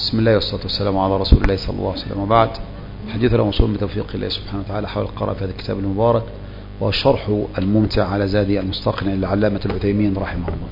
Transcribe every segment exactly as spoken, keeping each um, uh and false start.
بسم الله والصلاة والسلام على رسول الله صلى الله عليه وسلم، وبعد. حديثنا موصول بتوفيق الله سبحانه وتعالى حول القراءة في هذا الكتاب المبارك والشرح الممتع على زادي المستقنع للعلامة العثيمين رحمه الله.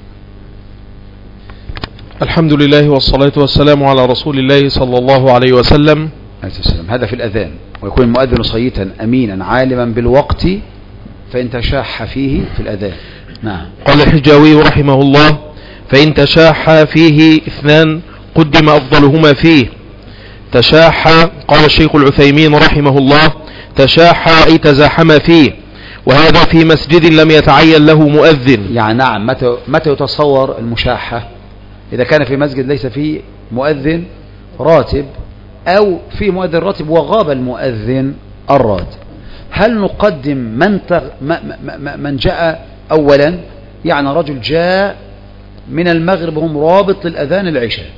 الحمد لله والصلاة والسلام على رسول الله صلى الله عليه وسلم. هذا في الأذان، ويكون المؤذن صيتا أمينا عالما بالوقت فإن تشاح فيه في الأذان. نعم. قال الحجاوي رحمه الله: فإن تشاح فيه اثنان قدم أفضلهما فيه. تشاح، قال الشيخ العثيمين رحمه الله: تشاح أي تزاحم فيه، وهذا في مسجد لم يتعين له مؤذن. يعني نعم، متى متى يتصور المشاحة؟ إذا كان في مسجد ليس فيه مؤذن راتب، أو في مؤذن راتب وغاب المؤذن الراتب، هل نقدم من تغ... من جاء أولا؟ يعني رجل جاء من المغرب وهم رابط للأذان العشاء،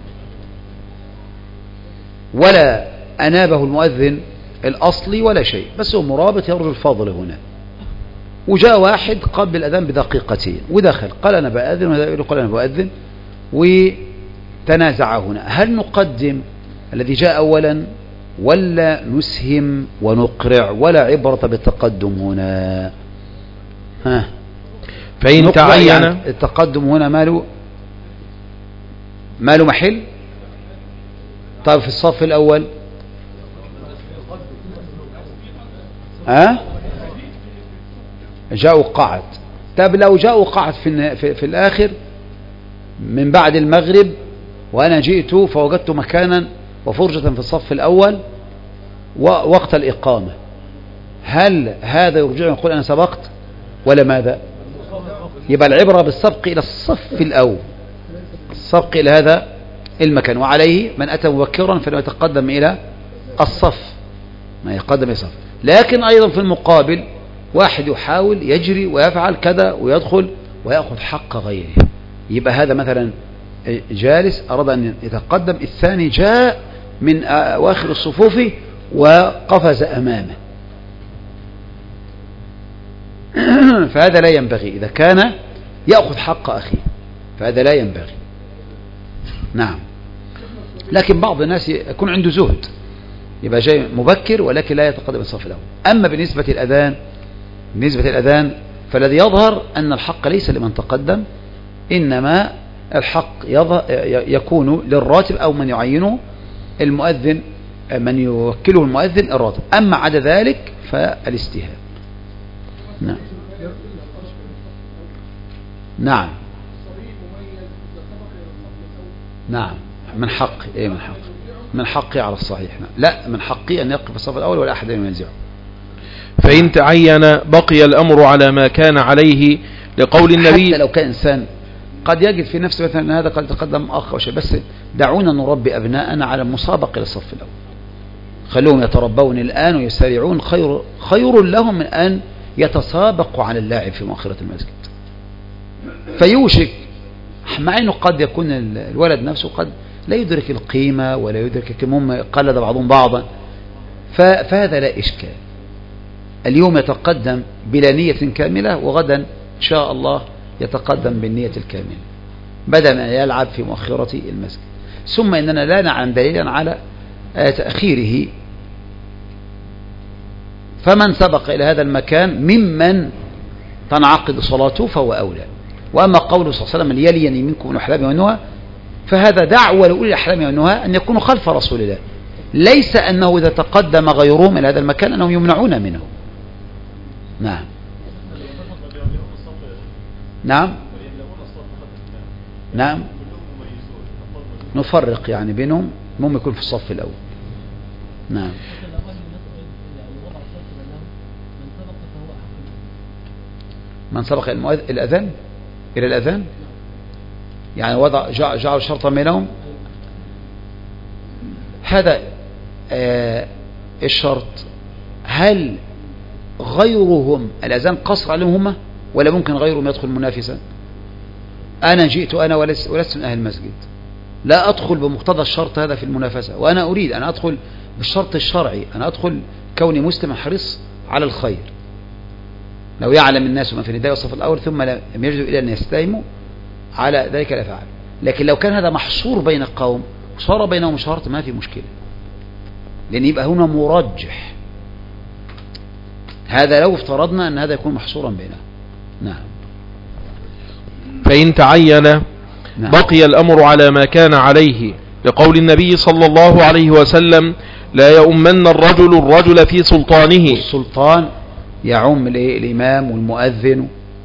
ولا أنابه المؤذن الأصلي ولا شيء، بس هو مرابط يرجو الفاضل هنا. وجاء واحد قبل الأذان بدقيقتين ودخل قال أنا بأذن، وهذا يقول قال أنا بأذن، وتنازع هنا. هل نقدم الذي جاء أولا ولا نسهم ونقرع؟ ولا عبرة بالتقدم هنا. ها، فإن تعين يعني التقدم هنا ماله ماله محل. طيب في الصف الأول ها جاءوا قعد. طب لو جاءوا قعد في, في, في الآخر من بعد المغرب، وأنا جئت فوجدت مكانا وفرجة في الصف الأول ووقت الإقامة، هل هذا يرجع يقول أنا سبقت ولا ماذا؟ يبقى العبرة بالسبق إلى الصف الأول، السبق إلى هذا المكان، وعليه من أتى مبكرا فإنه يتقدم إلى الصف، ما يقدم إلى الصف. لكن أيضا في المقابل واحد يحاول يجري ويفعل كذا ويدخل ويأخذ حق غيره، يبقى هذا مثلا جالس أراد أن يتقدم، الثاني جاء من أواخر الصفوف وقفز أمامه، فهذا لا ينبغي. إذا كان يأخذ حق أخيه فهذا لا ينبغي. نعم. لكن بعض الناس يكون عنده زهد، يبقى جاي مبكر ولكن لا يتقدم الصف الأول. أما بالنسبة الأذان بالنسبة الأذان فالذي يظهر أن الحق ليس لمن تقدم، إنما الحق يكون للراتب أو من يعينه المؤذن، من يوكله المؤذن الراتب. أما عدا ذلك فالاستهاب. نعم. نعم نعم من حقي ايه من حقي من حقي على الصحيح. لا، من حقي أن يقف الصف الأول ولا أحد ينزعه. فإن تعين بقي الأمر على ما كان عليه، لقول النبي. حتى لو كان إنسان قد يجد في نفسه مثلا هذا قد تقدم أخ أو شيء، بس دعونا نربي أبناءنا على المسابقة للصف الأول، خلوهم يتربون الآن ويسارعون، خير خير لهم من أن يتسابقوا على اللاعب في مؤخرة المسجد. فيوشك، مع أنه قد يكون الولد نفسه قد لا يدرك القيمة ولا يدرك كم قلد بعضهم بعضا، فهذا لا إشكال. اليوم يتقدم بلا نية كاملة، وغدا إن شاء الله يتقدم بالنية الكاملة بدل ما يلعب في مؤخرة المسجد. ثم إننا لا نعلم دليلا على تأخيره، فمن سبق إلى هذا المكان ممن تنعقد صلاته فهو أولى. وأما قوله صلى الله عليه وسلم ليلين منكم الأحلام والنهى، فهذا دعوة لأولي الأحلام والنهى أن يكونوا خلف رسول الله، ليس أنه إذا تقدم غيرهم إلى هذا المكان أنهم يمنعون منه. نعم نعم نعم نفرق يعني بينهم، المهم يكون في الصف الأول. نعم. من سبق الأذان إلى الأذان يعني وضع جعل شرطا بينهم، هذا آه الشرط. هل غيرهم الأذان قصر عليهم هم، ولا ممكن غيرهم يدخل منافسا؟ أنا جئت أنا ولست, ولست من أهل المسجد، لا أدخل بمقتضى الشرط هذا في المنافسة، وأنا أريد أن أدخل بالشرط الشرعي، أنا أدخل كوني مسلم حريص على الخير. لو يعلم الناس ما في النداء والصف الأول ثم لم يجدوا إلى أن يستيموا على ذلك الأفعال. لكن لو كان هذا محصور بين قوم صار بينهم شرط ما في مشكلة، لأن يبقى هنا مرجح. هذا لو افترضنا أن هذا يكون محصورا بينهم. نعم. فإن تعين نعم. بقي الأمر على ما كان عليه، لقول النبي صلى الله عليه وسلم: لا يؤمن الرجل الرجل في سلطانه. السلطان يعم الإمام والمؤذن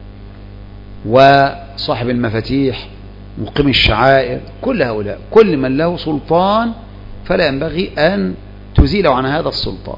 وصاحب المفاتيح مقيم الشعائر، كل هؤلاء، كل من له سلطان فلا ينبغي أن تزيل عن هذا السلطان.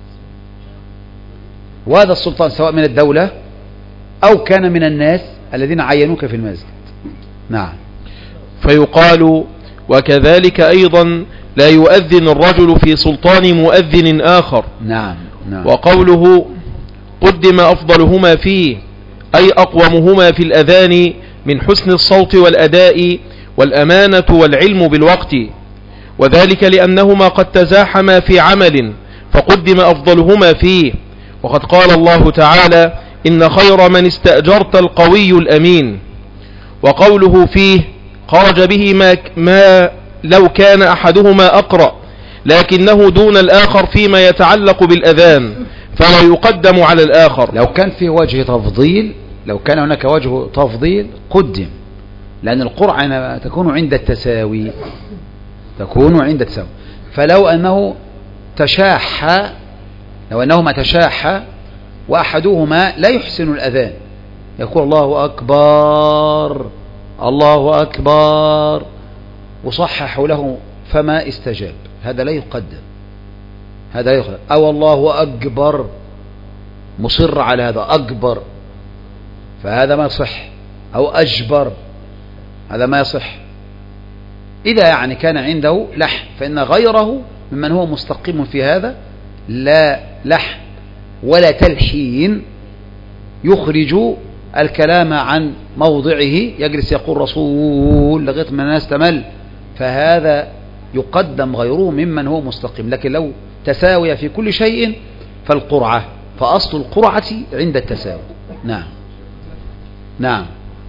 وهذا السلطان سواء من الدولة أو كان من الناس الذين عينوك في المسجد. نعم. فيقال: وكذلك أيضا لا يؤذن الرجل في سلطان مؤذن آخر. نعم. نعم. وقوله: قدم أفضلهما فيه، أي أقومهما في الأذان من حسن الصوت والأداء والأمانة والعلم بالوقت، وذلك لأنهما قد تزاحما في عمل فقدم أفضلهما فيه. وقد قال الله تعالى: إن خير من استأجرت القوي الأمين. وقوله فيه: خرج به ما, ما لو كان أحدهما أقرأ لكنه دون الآخر فيما يتعلق بالأذان فلا يقدم على الآخر. لو كان فيه وجه تفضيل، لو كان هناك وجه تفضيل قدم، لأن القرعة تكون عند التساوي، تكون عند التساوي. فلو أنه تشاح، لو أنهما تشاح وأحدهما لا يحسن الأذان، يقول الله أكبر الله أكبر وصححوا له فما استجاب، هذا لا يقدم، هذا يقدم. أو الله أكبر مصر على هذا أكبر، فهذا ما يصح. أو أجبر، هذا ما يصح. إذا يعني كان عنده لحن فإن غيره ممن هو مستقيم في هذا لا لحن ولا تلحين يخرج الكلام عن موضعه، يجلس يقول رسول لغاية ما الناس تمل، فهذا يقدم غيره ممن هو مستقيم. لكن لو تساوي في كل شيء فالقرعة، فأصل القرعة عند التساوي. نعم. نعم.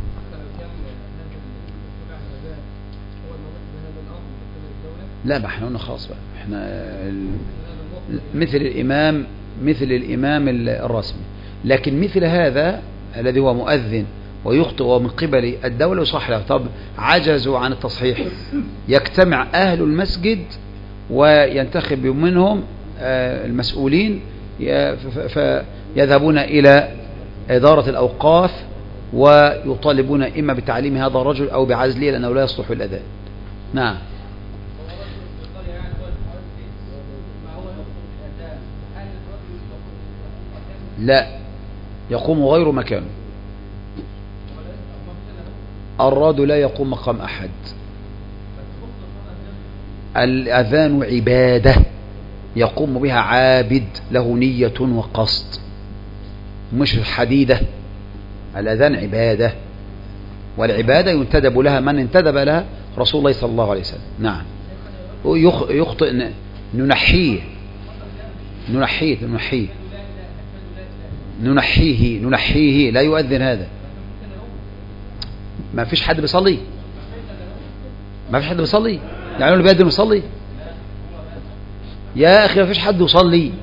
لا ما احنا قلنا خلاص بقى، احنا مثل الإمام مثل الإمام الرسمي. لكن مثل هذا الذي هو مؤذن ويخطئ ومن قبل الدولة يصح له. طب عجزوا عن التصحيح، يجتمع أهل المسجد وينتخب منهم المسؤولين فيذهبون إلى إدارة الأوقاف ويطالبون إما بتعليم هذا الرجل أو بعزله لأنه لا يصلح الأذان. نعم. لا، يقوم غير مكانه. الراد لا يقوم مقام أحد. الأذان عبادة يقوم بها عابد له نية وقصد، مش حديدة. الأذان عبادة، والعبادة ينتدب لها من انتدب لها رسول الله صلى الله عليه وسلم. نعم. يخطئ ننحيه ننحيه ننحيه ننحيه ننحيه لا يؤذن هذا. ما فيش حد بيصلي، ما فيش حد بيصلي، يعني اللي بيقدم يصلي يا أخي، ما فيش حد يصلي.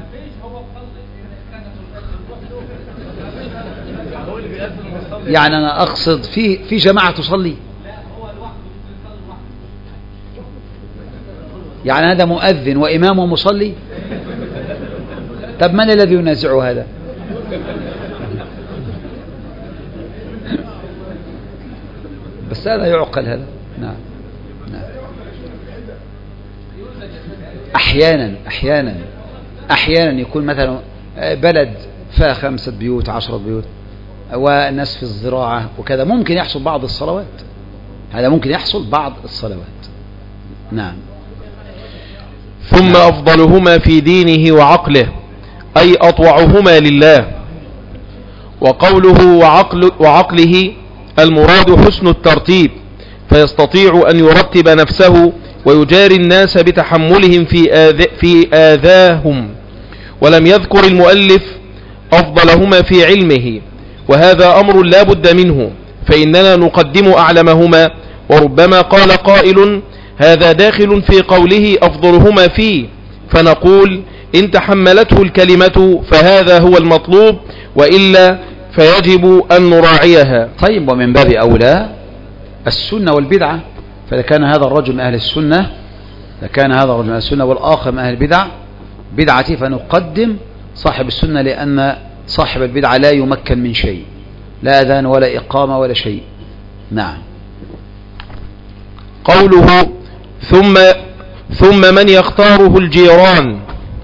يعني أنا أقصد في في جماعة تصلي، يعني هذا مؤذن وإمام ومصلي. طب من الذي ينازع هذا؟ بس هذا يعقل هذا. نعم. نعم. أحيانا أحيانا أحيانا يكون مثلا بلد فيها خمسة بيوت عشرة بيوت والناس في الزراعة وكذا، ممكن يحصل بعض الصلوات، هذا ممكن يحصل بعض الصلوات. نعم. ثم أفضلهما في دينه وعقله، أي أطوعهما لله. وقوله وعقل وعقله المراد حسن الترتيب، فيستطيع أن يرتب نفسه ويجاري الناس بتحملهم في آذ في آذاهم. ولم يذكر المؤلف أفضلهما في علمه، وهذا أمر لا بد منه، فإننا نقدم أعلمهما. وربما قال قائل: هذا داخل في قوله أفضلهما فيه، فنقول إن تحملته الكلمة فهذا هو المطلوب، وإلا فيجب أن نراعيها. طيب، ومن باب أولى السنة والبدعة، فإذا كان هذا الرجل من أهل السنة لكان هذا الرجل من أهل السنة والآخر من أهل البدع بدعتي، فنقدم صاحب السنة، لأن صاحب البدعة لا يمكن من شيء، لا أذان ولا إقامة ولا شيء. نعم. قوله ثم ثم من يختاره الجيران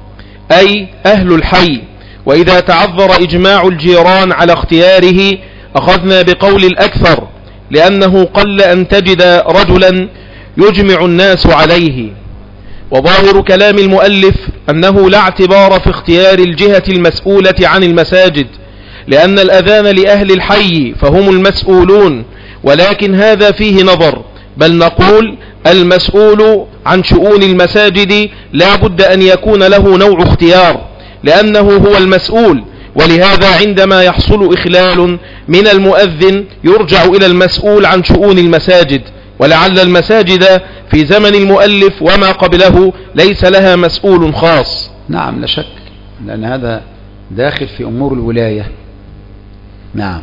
أي أهل الحي، وإذا تعذر إجماع الجيران على اختياره أخذنا بقول الأكثر، لأنه قل أن تجد رجلا يجمع الناس عليه. وظاهر كلام المؤلف أنه لا اعتبار في اختيار الجهة المسؤولة عن المساجد، لأن الأذان لأهل الحي فهم المسؤولون، ولكن هذا فيه نظر، بل نقول المسؤول عن شؤون المساجد لا بد أن يكون له نوع اختيار، لأنه هو المسؤول. ولهذا عندما يحصل إخلال من المؤذن يرجع إلى المسؤول عن شؤون المساجد، ولعل المساجد في زمن المؤلف وما قبله ليس لها مسؤول خاص. نعم، لا شك، لأن هذا داخل في أمور الولاية. نعم.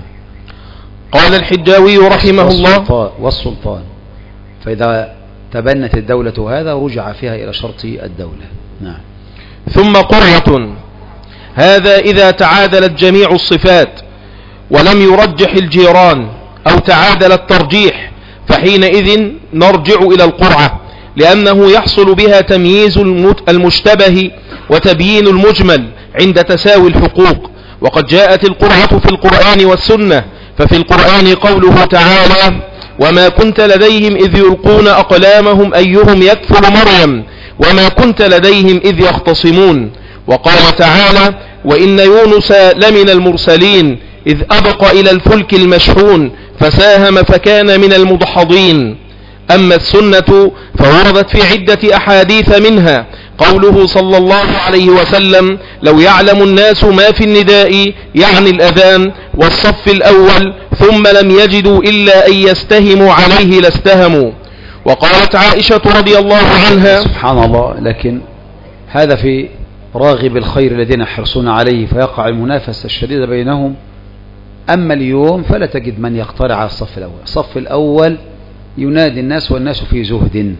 قال الحجاوي رحمه الله والسلطان، فإذا تبنت الدولة هذا رجع فيها إلى شرط الدولة. نعم. ثم قرعة، هذا إذا تعادلت جميع الصفات ولم يرجح الجيران أو تعادل الترجيح، فحينئذ نرجع إلى القرعة، لأنه يحصل بها تمييز المشتبه وتبيين المجمل عند تساوي الحقوق. وقد جاءت القرعة في القرآن والسنة، ففي القرآن قوله تعالى وما كنت لديهم إذ يلقون أقلامهم أيهم يكفر مريم وما كنت لديهم إذ يختصمون. وقال تعالى وإن يونس لمن المرسلين إذ أبق إلى الفلك المشحون فساهم فكان من المدحضين. أما السنة فوردت في عدة أحاديث، منها قوله صلى الله عليه وسلم لو يعلم الناس ما في النداء يعني الأذان والصف الأول ثم لم يجدوا إلا أن يستهموا عليه لاستهموا. وقالت عائشة رضي الله عنها سبحان الله، لكن هذا في راغب الخير الذين يحرصون عليه فيقع المنافسة الشديدة بينهم. أما اليوم فلا تجد من يقترع على الصف الأول. الصف الأول ينادي الناس والناس في زهد.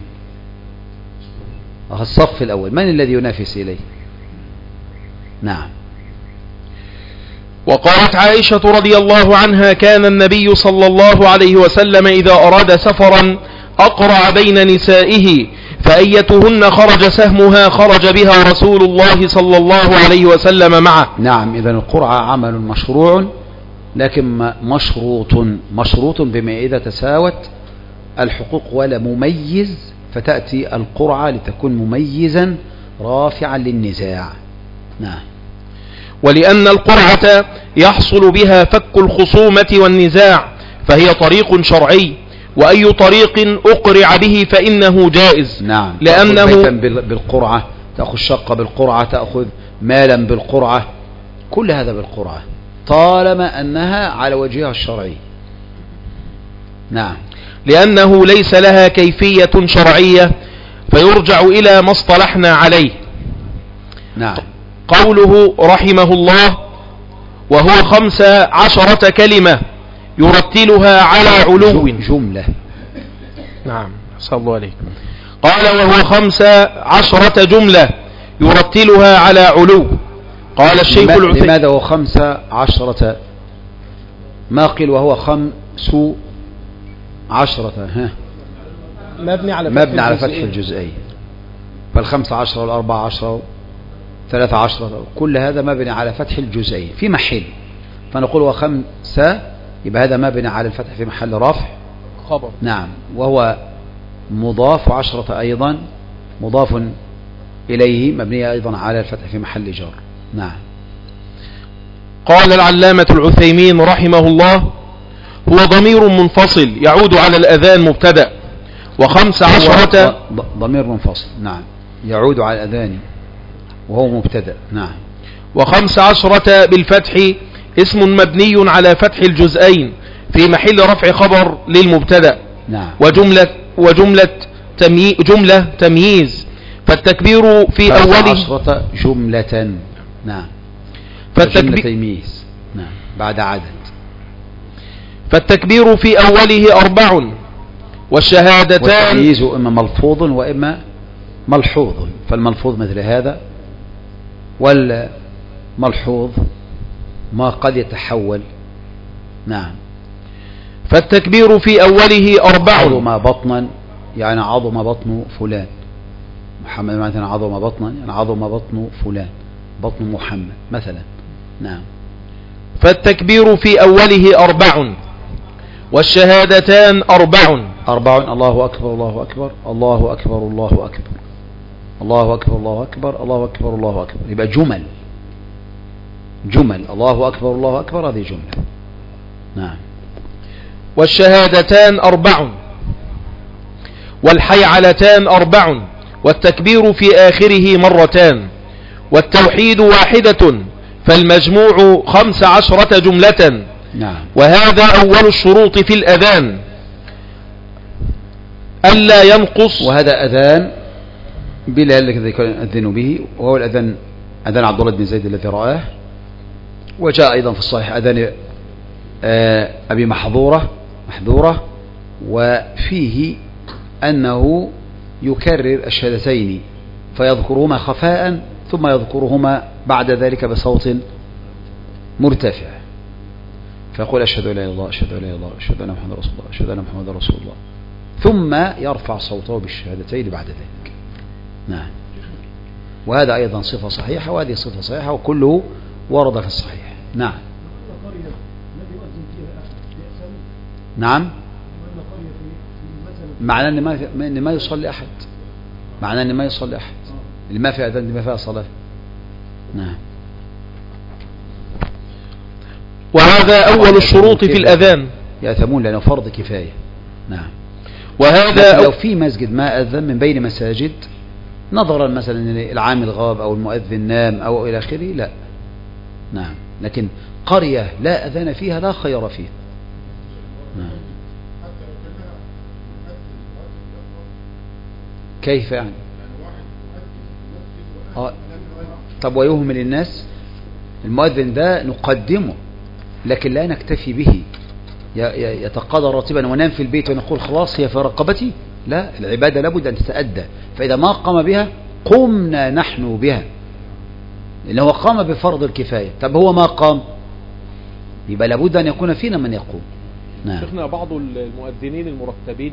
الصف الأول من الذي ينافس إليه؟ نعم. وقالت عائشة رضي الله عنها كان النبي صلى الله عليه وسلم إذا أراد سفرا أقرع بين نسائه فأيتهن خرج سهمها خرج بها رسول الله صلى الله عليه وسلم معه. نعم، إذن القرعة عمل مشروع، لكن مشروط مشروط بما إذا تساوت الحقوق ولا مميز، فتأتي القرعة لتكون مميزا رافعا للنزاع. نعم. ولأن القرعة يحصل بها فك الخصومة والنزاع فهي طريق شرعي، وأي طريق أقرع به فإنه جائز. نعم. لأنه تأخذ بيتا بالقرعة، تأخذ شقة بالقرعة، تأخذ مالا بالقرعة، كل هذا بالقرعة طالما أنها على وجهها الشرعي. نعم. لأنه ليس لها كيفية شرعية فيرجع إلى ما اصطلحنا عليه. نعم. قوله رحمه الله وهو خمس عشرة كلمة يرتلها على علو. جملة. نعم، صلى الله عليه. قال وهو خمس عشرة جملة يرتلها على علو. قال الشيخ العثيمين لماذا هو خمس عشرة؟ ما قيل وهو خمس عشرة؟ ها، مبني على فتح مبني على فتح الجزئي، فالخمس عشرة والأربع عشرة ثلاثة عشرة كل هذا مبني على فتح الجزئي في محل، فنقول وخمسة يبقى هذا مبني على الفتح في محل رفع خبر. نعم. وهو مضاف، عشرة أيضا مضاف إليه مبني أيضا على الفتح في محل جر. نعم. قال العلامة العثيمين رحمه الله هو ضمير منفصل يعود على الأذان مبتدأ. وخمس عشرة ضمير منفصل نعم يعود على الأذان وهو مبتدأ. نعم. وخمس عشرة بالفتح اسم مبني على فتح الجزئين في محل رفع خبر للمبتدأ. نعم. وجملة, وجملة تمي جملة تمييز. فالتكبير في أوله عشرة جملة. نعم. فالتكبير تمييز. نعم. بعد عدد. فالتكبير في أوله أربع والشهادتان. والتمييز إما ملفوظ وإما ملحوظ، فالملفوظ مثل هذا، والملحوظ ما قد يتحول. نعم. فالتكبير في أوله أربع. عظم بطنا يعني عظم بطن فلان. محمد مثلا عظم بطنا يعني عظم بطن فلان، بطن محمد مثلا. نعم. فالتكبير في أوله أربع والشهادتان أربع. أربع. الله أكبر الله أكبر الله أكبر الله أكبر الله أكبر الله أكبر الله أكبر الله أكبر. يبقى جمل جمل. الله أكبر الله أكبر هذه جملة. نعم. والشهادتان أربع والحيعلتان أربع والتكبير في آخره مرتان والتوحيد واحدة فالمجموع خمس عشرة جملة. نعم. وهذا أول الشروط في الأذان ألا ينقص. وهذا أذان بلال الذي كان يؤذن به، وهو الأذان أذان عبد الله بن زيد الذي رآه. وجاء أيضا في الصحيح أذان أبي محظورة محذورة، وفيه أنه يكرر الشهادتين فيذكرهما خفاء ثم يذكرهما بعد ذلك بصوت مرتفع، فيقول أشهد أن لا إله إلا الله أشهد أن لا إله إلا الله أشهد أن محمدا رسول الله أشهد أن محمدا رسول الله، ثم يرفع صوته بالشهادتين بعد ذلك. نعم. وهذا أيضا صفة صحيحة، وهذه صفة صحيحة، وكله ورد في الصحيح. نعم. نعم. معناه ان ما ان ما يصلي احد، معناه ان ما يصلي احد اللي ما في اذان ما فيها صلاه. نعم. وهذا اول الشروط في الاذان. يأثمون لانه فرض كفايه. نعم. وهذا لو في مسجد ما اذن من بين مساجد، نظرا مثلا ان العامل غاب او المؤذن نام او الى اخره، لا. نعم. لكن قريه لا اذان فيها لا خير فيها. نعم. كيف يعني؟ آه. طب ويهمل الناس؟ المؤذن ده نقدمه لكن لا نكتفي به يتقاضى راتبا ونام في البيت ونقول خلاص هي في رقبتي. لا، العبادة لابد أن تتأدى، فإذا ما قام بها قمنا نحن بها، لأنه قام بفرض الكفاية. طب هو ما قام، يبقى لابد أن يكون فينا من يقوم. نعم. شيخنا بعض المؤذنين المرتبين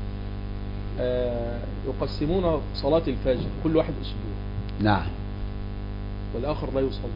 آه يقسمون صلاة الفجر كل واحد أسبوع. نعم. والآخر لا يصلي،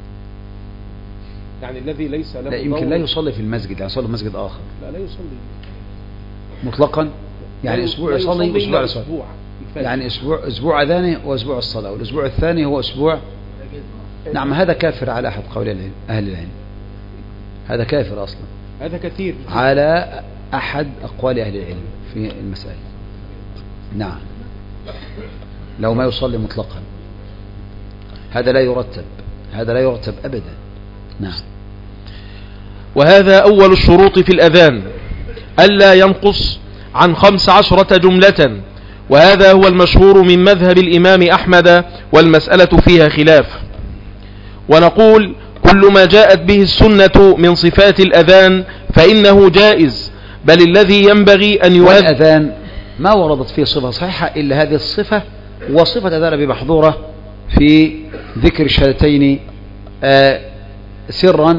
يعني الذي ليس له لا يمكن لا يصلي في المسجد، يعني يصلي في مسجد آخر. لا لا يصلي مطلقا، يعني أسبوع يصلي وأسبوع يصلي. أسبوع يعني أسبوع أسبوع أذانه وأسبوع الصلاة، والأسبوع الثاني هو أسبوع. نعم. هذا كافر على أحد قول العلم أهل العلم، هذا كافر أصلا، هذا كثير على أحد أقوال أهل العلم في المسألة. نعم. لو ما يصلي مطلقا هذا لا يرتب، هذا لا يرتب أبدا. نعم. وهذا أول الشروط في الأذان ألا ينقص عن خمس عشرة جملة، وهذا هو المشهور من مذهب الإمام أحمد، والمسألة فيها خلاف. ونقول كل ما جاءت به السنة من صفات الأذان فإنه جائز، بل الذي ينبغي أن يؤذن. والأذان ما وردت فيه صفة صحيحة إلا هذه الصفة، وصفة أذان أبي محظورة في ذكر الشهادتين آه سرا،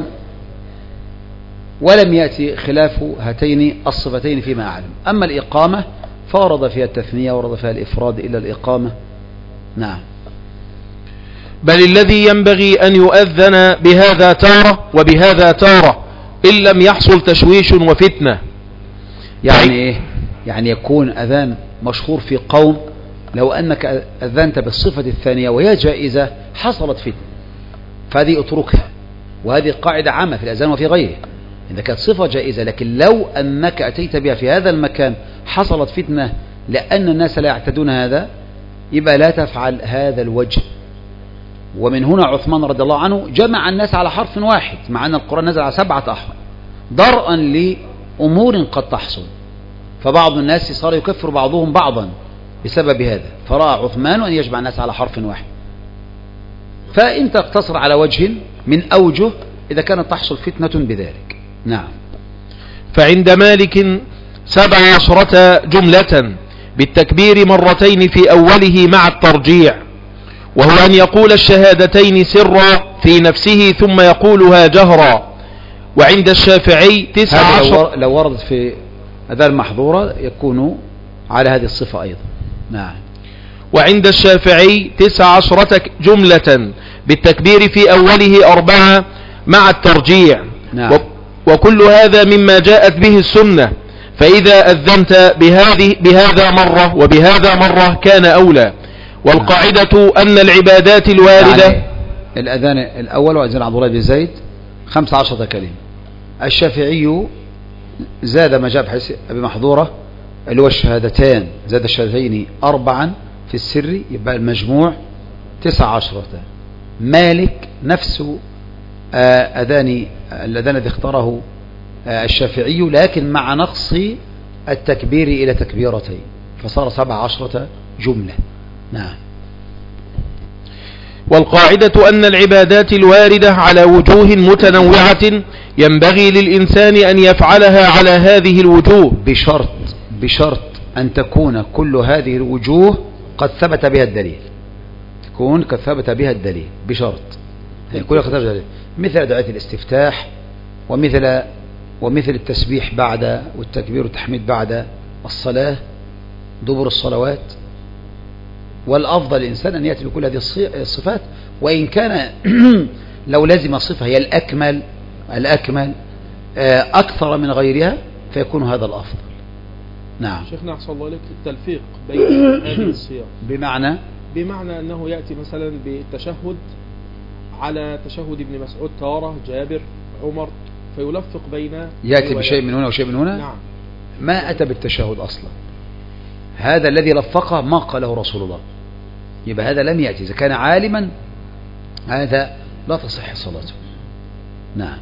ولم يأتي خلاف هاتين الصفتين فيما أعلم. أما الإقامة فورد فيها التثنية ورد فيها الإفراد إلا الإقامة. نعم. بل الذي ينبغي أن يؤذن بهذا تارة وبهذا تارة إن لم يحصل تشويش وفتنة. يعني إيه؟ يعني يكون أذان مشهور في قوم، لو أنك أذنت بالصفة الثانية وهي جائزة حصلت فتنة، فهذه اتركها، وهذه قاعدة عامة في الأذان وفي غيره. إذا كانت صفة جائزة، لكن لو أنك أتيت بها في هذا المكان حصلت فتنة لأن الناس لا يعتدون هذا، يبقى لا تفعل هذا الوجه. ومن هنا عثمان رضي الله عنه جمع الناس على حرف واحد، مع أن القرآن نزل على سبعة أحرف درءا لأمور قد تحصل، فبعض الناس صار يكفر بعضهم بعضا بسبب هذا، فرأى عثمان أن يجمع الناس على حرف واحد. فإن تقتصر على وجه من أوجه إذا كانت تحصل فتنة بذلك. نعم. فعند مالك سبع عشرة جملة بالتكبير مرتين في أوله مع الترجيع، وهو أن يقول الشهادتين سرا في نفسه ثم يقولها جهرا. وعند الشافعي تسع عشر لو وردت في أداة المحظورة يكون على هذه الصفة أيضا. نعم. وعند الشافعي تسع عشرة جملة بالتكبير في أوله أربعة مع الترجيع. نعم. وكل هذا مما جاءت به السنة، فإذا أذنت بهذه بهذا مرة وبهذا مرة كان أولى. والقاعدة أن العبادات الواردة يعني الأذان الأول وأذان عبد الله بن زيد خمس عشرة كلمة. الشافعي زاد ما جاء بحيث أبي محظورة اللي هو الشهادتان، زاد الشهادتين أربعا في السر، يبقى المجموع تسع عشرة. مالك نفس أذان الأذان الذي اختاره الشافعي لكن مع نقص التكبير إلى تكبيرتين فصار سبع عشرة جملة. نعم. والقاعدة أن العبادات الواردة على وجوه متنوعة ينبغي للإنسان أن يفعلها على هذه الوجوه بشرط بشرط أن تكون كل هذه الوجوه قد ثبت بها الدليل، تكون قد ثبت بها الدليل بشرط يكون قد ثبت الدليل، مثل دعاء الاستفتاح ومثل ومثل التسبيح بعد والتكبير والتحميد بعد الصلاة دبر الصلوات. والأفضل الإنسان أن يأتي بكل هذه الصفات، وإن كان لو لازم صفة هي الأكمل الأكمل أكثر من غيرها فيكون هذا الأفضل. نعم. شيخنا أحسن الله لك التلفيق بين هذه الصيغ بمعنى بمعنى أنه يأتي مثلا بالتشهد على تشهد ابن مسعود تارة جابر عمر فيلفق بين يأتي بشيء من هنا وشيء من هنا. نعم. ما أتى بالتشهد أصلا، هذا الذي لفقه ما قاله رسول الله، يبقى هذا لم يأتي. إذا كان عالما هذا لا تصح صلاته. نعم.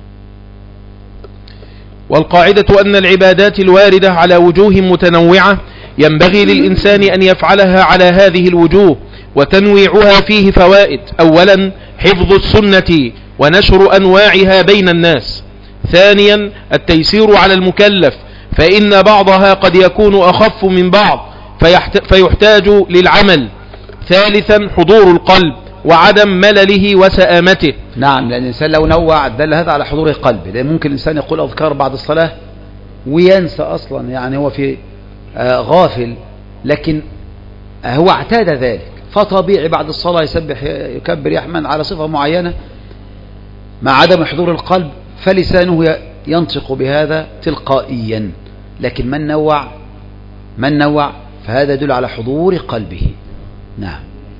والقاعدة أن العبادات الواردة على وجوه متنوعة ينبغي للإنسان أن يفعلها على هذه الوجوه، وتنويعها فيه فوائد: أولا حفظ السنة ونشر أنواعها بين الناس. ثانيا التيسير على المكلف، فإن بعضها قد يكون أخف من بعض فيحتاج للعمل. ثالثا حضور القلب وعدم ملله وسآمته. نعم، لأن الإنسان لو نوع دل هذا على حضور القلب، لأن ممكن الإنسان يقول أذكار بعد الصلاة وينسى أصلا، يعني هو في آه غافل، لكن آه هو اعتاد ذلك، فطبيعي بعد الصلاة يسبح يكبر يحمد على صفة معينة مع عدم حضور القلب، فلسانه ينطق بهذا تلقائيا. لكن من نوع من نوع فهذا يدل على حضور قلبه. نعم.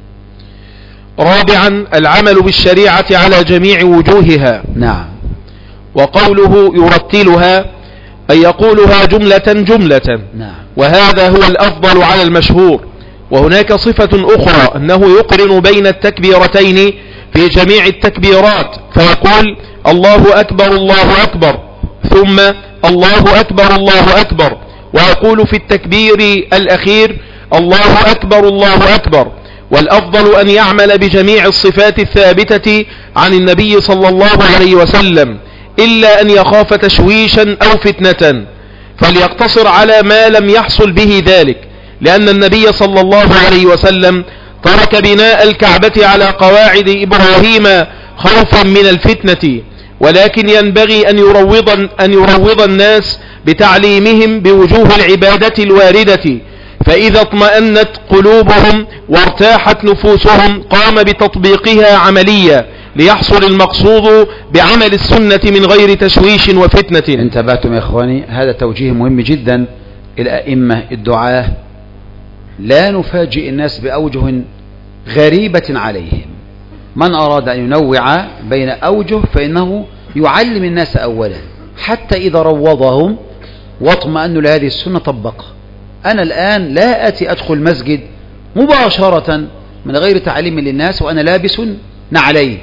رابعا العمل بالشريعة على جميع وجوهها. نعم. وقوله يرتلها أي يقولها جملة جملة. نعم. وهذا هو الأفضل على المشهور. وهناك صفة أخرى أنه يقرن بين التكبيرتين في جميع التكبيرات، فيقول الله أكبر الله أكبر ثم الله أكبر الله أكبر، ويقول في التكبير الأخير الله أكبر الله أكبر. والأفضل أن يعمل بجميع الصفات الثابتة عن النبي صلى الله عليه وسلم، إلا أن يخاف تشويشا أو فتنة فليقتصر على ما لم يحصل به ذلك، لأن النبي صلى الله عليه وسلم ترك بناء الكعبة على قواعد إبراهيم خوفا من الفتنة، ولكن ينبغي أن يروض, أن يروض الناس بتعليمهم بوجوه العبادة الواردة، فإذا اطمأنت قلوبهم وارتاحت نفوسهم قام بتطبيقها عمليا ليحصل المقصود بعمل السنة من غير تشويش وفتنة. انتبهتم يا إخواني، هذا توجيه مهم جدا. الأئمة الدعاة لا نفاجئ الناس بأوجه غريبة عليهم. من أراد أن ينوع بين أوجه فإنه يعلم الناس أولا، حتى إذا روضهم واطمأنوا لهذه السنة طبقها. أنا الآن لا أتي أدخل مسجد مباشرة من غير تعليم للناس وأنا لابس نعلين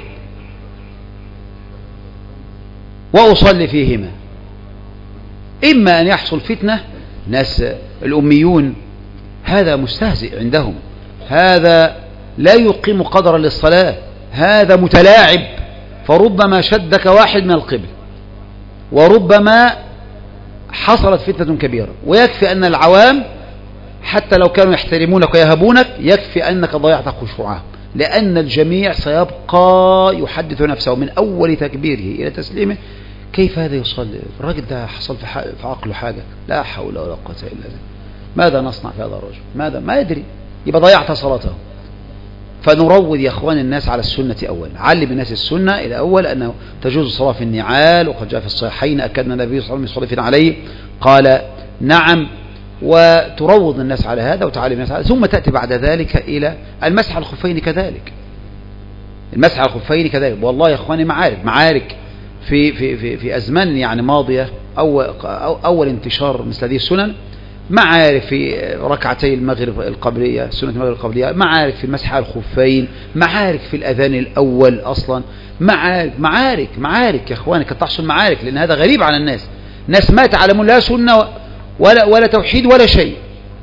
وأصلي فيهما، إما أن يحصل فتنة، ناس الأميون هذا مستهزئ عندهم، هذا لا يقيم قدرا للصلاة، هذا متلاعب. فربما شدك واحد من القبل، وربما حصلت فتنة كبيرة. ويكفي أن العوام حتى لو كانوا يحترمونك ويهبونك يكفي أنك ضيعت خشوعهم، لأن الجميع سيبقى يحدث نفسه من أول تكبيره إلى تسليمه كيف هذا يصلي؟ الراجل ده حصل في عقله حاجة، لا حول ولا قوة إلا بالله. ماذا نصنع في هذا الرجل؟ ماذا؟ ما يدري، يبقى ضيعت صلاته. فنروض يا أخوان الناس على السنة أولا، علم الناس السنة إلى أول أنه تجوز الصلاة في النعال، وقد جاء في الصحيحين أكدنا النبي صلى الله عليه وسلم عليه قال نعم، وتروض الناس على هذا وتعلم الناس على هذا. ثم تأتي بعد ذلك إلى المسح على الخفين كذلك، المسح على الخفين كذلك. والله يا أخواني معارك معارك في في في في أزمان يعني ماضية أول, أول انتشار مثل هذه السنن، معارف في ركعتي المغرب القبلية، سنة المغرب القبلية، معارف في المسح على الخفين، معارك في الأذان الأول أصلا، معارك معارك معارك يا أخواني، قد تحصل معارك، لأن هذا غريب على الناس. ناس ما تعلمون لا سنة ولا ولا توحيد ولا شيء.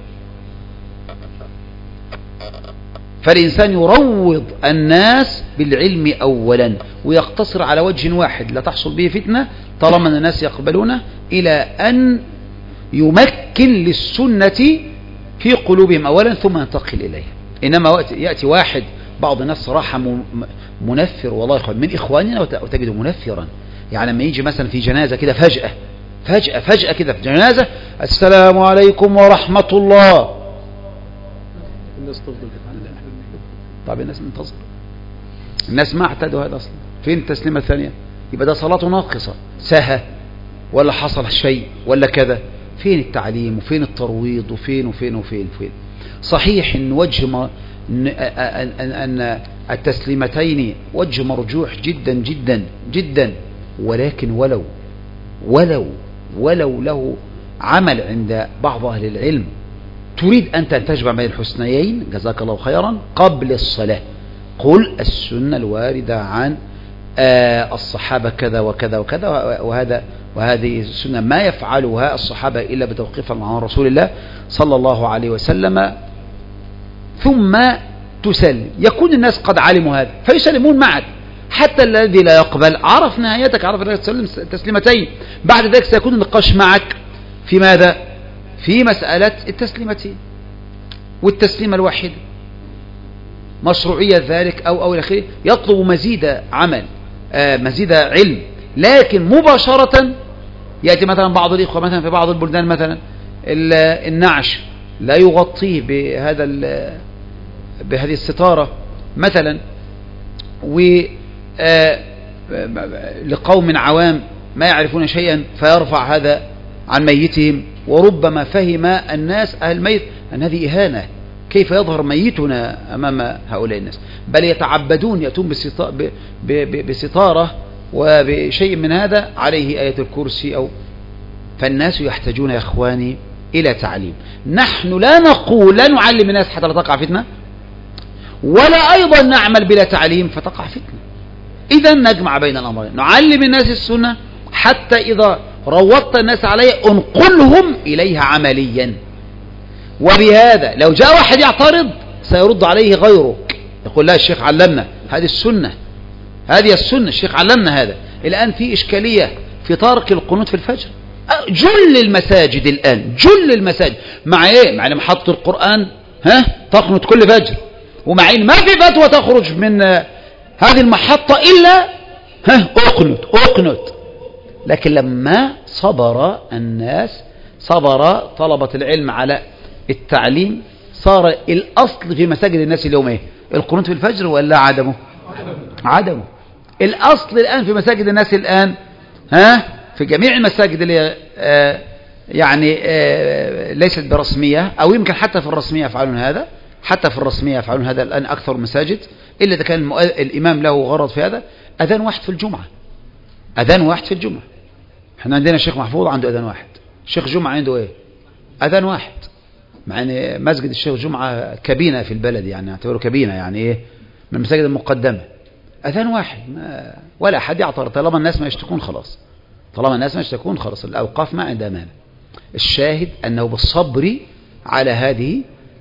فالإنسان يروض الناس بالعلم أولا، ويقتصر على وجه واحد لا تحصل به فتنة طالما الناس يقبلونه، إلى أن يمكن للسنة في قلوبهم أولا ثم ينتقل إليها. إنما وقت يأتي واحد، بعض الناس صراحة منفر والله يا إخوان، من إخواننا وتجده منفرا، يعني لما يجي مثلا في جنازة كده فجأة فجأة فجأة كده في جنازة السلام عليكم ورحمة الله، الناس تفضل تتعلم. طب الناس منتظر، الناس ما اعتادوا هذا أصلا. فين التسليمة الثانية؟ يبقى ده صلاته ناقصة، سهى ولا حصل شيء ولا كذا. فين التعليم وفين الترويض وفين وفين وفين وفين؟ صحيح ان وجه ما ان التسليمتين وجه مرجوح جدا جدا جدا، ولكن ولو ولو ولو له عمل عند بعض اهل العلم تريد أنت أن تجمع بين الحسنيين جزاك الله خيرا قبل الصلاة، قل السنة الواردة عن آه الصحابة كذا وكذا وكذا، وهذا وهذه السنة ما يفعلها الصحابة إلا بتوقيف عن رسول الله صلى الله عليه وسلم، ثم تسلم. يكون الناس قد علموا هذا فيسلمون معك، حتى الذي لا يقبل عرف نهايتك، عرف أنك تسلم تسليمتين. بعد ذلك سيكون النقاش معك في ماذا؟ في مسألة التسليمتين والتسليمة الواحدة، مشروعية ذلك أو أو الأخير. يطلب مزيد عمل آه مزيد علم، لكن مباشرة يأتي مثلا بعض الإخوة مثلا في بعض البلدان مثلا النعش لا يغطيه بهذا بهذه الستارة مثلا، و لقوم عوام ما يعرفون شيئا فيرفع هذا عن ميتهم، وربما فهم الناس أهل الميت أن هذه إهانة، كيف يظهر ميتنا أمام هؤلاء الناس، بل يتعبدون يأتون بستارة وبشيء من هذا عليه آية الكرسي أو. فالناس يحتاجون يا إخواني إلى تعليم. نحن لا نقول لا نعلم الناس حتى لا تقع فتنة، ولا أيضا نعمل بلا تعليم فتقع فتنة. إذا نجمع بين الأمرين، نعلم الناس السنة حتى إذا روضت الناس عليها انقلهم إليها عمليا. وبهذا لو جاء واحد يعترض سيرد عليه غيرك، يقول لا الشيخ علمنا هذه السنة، هذه السنة الشيخ علمنا هذا. الآن في إشكالية في ترك القنوت في الفجر. جل المساجد الآن جل المساجد مع إيه؟ مع محطة القرآن ها تقنط كل فجر، ومع إن ما في فتوى تخرج من هذه المحطة إلا ها أقنط أقنط. لكن لما صبر الناس، صبر طلبة العلم على التعليم، صار الأصل في مساجد الناس اليوم إيه؟ القنوت في الفجر ولا عدمه؟ عدمه. الأصل الآن في مساجد الناس الآن ها في جميع المساجد اللي آه يعني آه ليست برسمية، أو يمكن حتى في الرسمية يفعلون هذا، حتى في الرسمية يفعلون هذا الآن أكثر المساجد، إلا إذا كان الإمام له غرض في هذا. أذان واحد في الجمعة، أذان واحد في الجمعة. احنا عندنا الشيخ محفوظ عنده أذان واحد، الشيخ جمعة عنده إيه؟ أذان واحد. مع أن مسجد الشيخ جمعة كبينة في البلد، يعني اعتبره كبينة، يعني إيه من المساجد المقدمة. أذان واحد ما ولا أحد يعترض، طالما الناس ما يشتكون خلاص، طالما الناس ما يشتكون خلاص، الأوقاف ما عندها مانع. الشاهد أنه بالصبر على هذه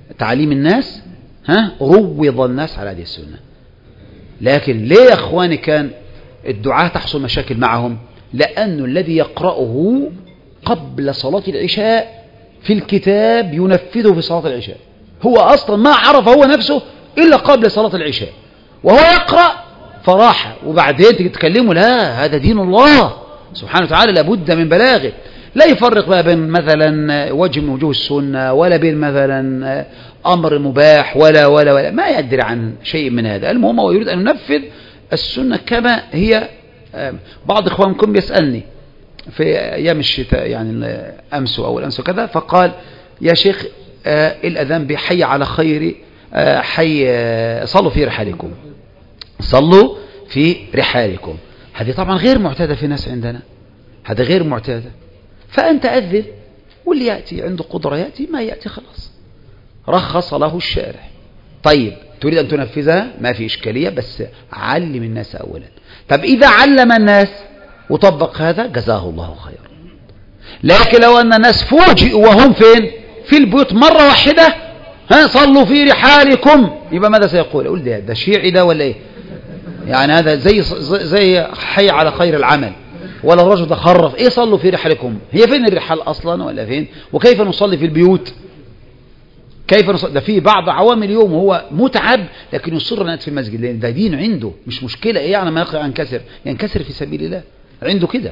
تعليم الناس، ها روض الناس على هذه السنة. لكن ليه يا أخواني كان الدعاة تحصل مشاكل معهم؟ لأن الذي يقرأه قبل صلاة العشاء في الكتاب ينفذه في صلاة العشاء، هو أصلا ما عرف هو نفسه إلا قبل صلاة العشاء، وهو يقرأ فراح، وبعدين تيجي تكلمه لا هذا دين الله سبحانه وتعالى لابد من بلاغه. لا يفرق بقى بين مثلا وجه من وجوه السنة، ولا بين مثلا أمر مباح، ولا ولا ولا ما يدري عن شيء من هذا. المهم هو يريد أن ينفذ السنة كما هي. بعض إخوانكم يسألني في أيام الشتاء يعني أمس أو الأمس وكذا، فقال يا شيخ الأذان بحي على خير، حي صلوا في رحالكم، صلوا في رحالكم. هذه طبعا غير معتادة في الناس عندنا، هذا غير معتادة. فأنت أذن، واللي يأتي عنده قدرة يأتي، ما يأتي خلاص، رخص له الشارع. طيب تريد أن تنفذها ما في إشكالية، بس علم الناس أولا. طب إذا علم الناس وطبق هذا جزاه الله خيرا. لكن لو أن الناس فوجئوا وهم فين في البيوت مرة واحدة، ها صلوا في رحالكم، يبقى ماذا سيقول؟ يقول ده ده شيعي ده ولا إيه؟ يعني هذا زي زي حي على خير العمل، ولا الرجل ده خرف إيه صلوا في رحالكم؟ هي فين الرحال أصلا ولا فين؟ وكيف نصلي في البيوت؟ كيف نصلي؟ ده في بعض عوام اليوم هو متعب لكن يصر أن يأتي في المسجد، لأن ده دين عنده، مش مشكلة إيه يعني ما يقع ينكسر ينكسر في سبيل الله عنده كده.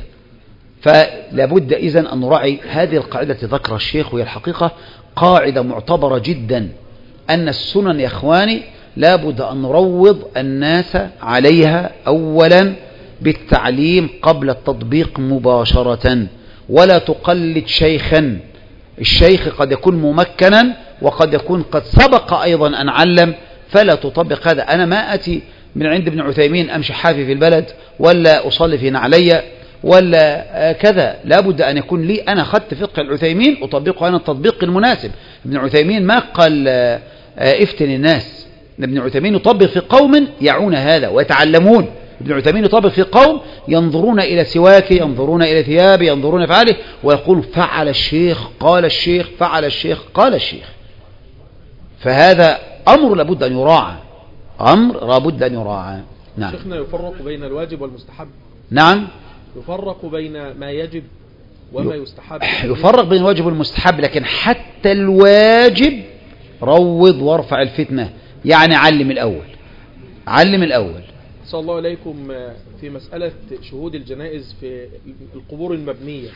فلابد إذن أن نراعي هذه القاعدة التي ذكرها الشيخ، وهي الحقيقة قاعدة معتبرة جدا، أن السنن يا إخواني لابد أن نروض الناس عليها أولا بالتعليم قبل التطبيق مباشرة، ولا تقلد شيخا. الشيخ قد يكون ممكنا وقد يكون قد سبق أيضا أن علم، فلا تطبق هذا. أنا ما أتي من عند ابن عثيمين أمشي حافي في البلد، ولا أصلي في نعلي، ولا كذا. لابد أن يكون لي أنا خدت فقه العثيمين أطبقه أنا التطبيق المناسب. ابن عثيمين ما قال افتن الناس، ابن عثيمين يطبق في قوم يعون هذا ويتعلمون. ابن عثيمين يطبق في قوم ينظرون إلى سواك، ينظرون إلى ثياب، ينظرون فعله، ويقول فعل الشيخ قال الشيخ فعل الشيخ قال الشيخ. فهذا أمر لابد أن يراعى، أمر لابد أن يراعى. نعم. شيخنا يفرق بين الواجب والمستحب؟ نعم يفرق بين ما يجب وما يستحب. يفرق بين الواجب والمستحب، لكن حتى الواجب روض وارفع الفتنة، يعني علم الأول، علم الأول. صلى الله عليكم. في مسألة شهود الجنائز في القبور المبنية،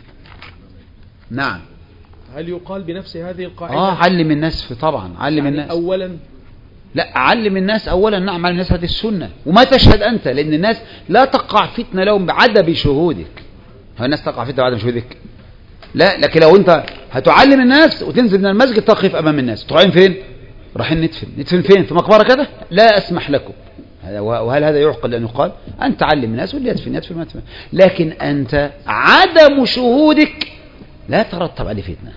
نعم، هل يقال بنفس هذه القاعدة؟ آه علم الناس في طبعا علم يعني الناس أولا. لا علم الناس أولا، نعم علم الناس هذه السنة، وما تشهد أنت، لأن الناس لا تقع فتنة لهم بعدم شهودك. هو الناس تقع فتنة بعدم شهودك؟ لا. لكن لو أنت هتعلم الناس وتنزل من المسجد تقف أمام الناس، تروحين فين؟ رايحين ندفن. ندفن فين؟ في مقبرة كده؟ لا أسمح لكم. وهل هذا يعقل أن يقال؟ أنت تعلم الناس واللي يدفن يدفن ما يدفن. لكن أنت عدم شهودك لا ترتب عليه فتنة.